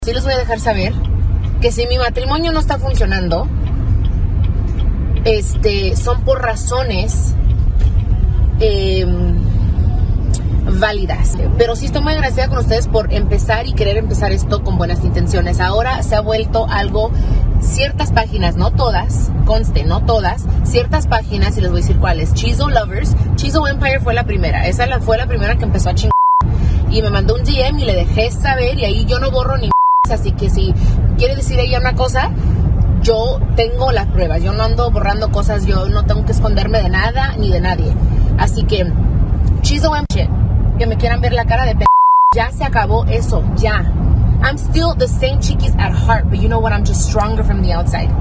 Sí les voy a dejar saber que si mi matrimonio no está funcionando, son por razones válidas. Pero sí estoy muy agradecida con ustedes por empezar y querer empezar esto con buenas intenciones. Ahora se ha vuelto algo, ciertas páginas, no todas, conste, no todas, ciertas páginas, y les voy a decir cuáles. Chizo Lovers, Chizo Empire fue la primera, fue la primera que empezó a chingar. Y me mandó un DM y le dejé saber, y ahí yo no borro ni así que si quiere decir ella una cosa, yo tengo las pruebas, yo no ando borrando cosas, yo no tengo que esconderme de nada ni de nadie. Así que, Chizo Empire, que me quieran ver la cara de ya se acabó eso, ya. I'm still the same chickies at heart, but you know what, I'm just stronger from the outside.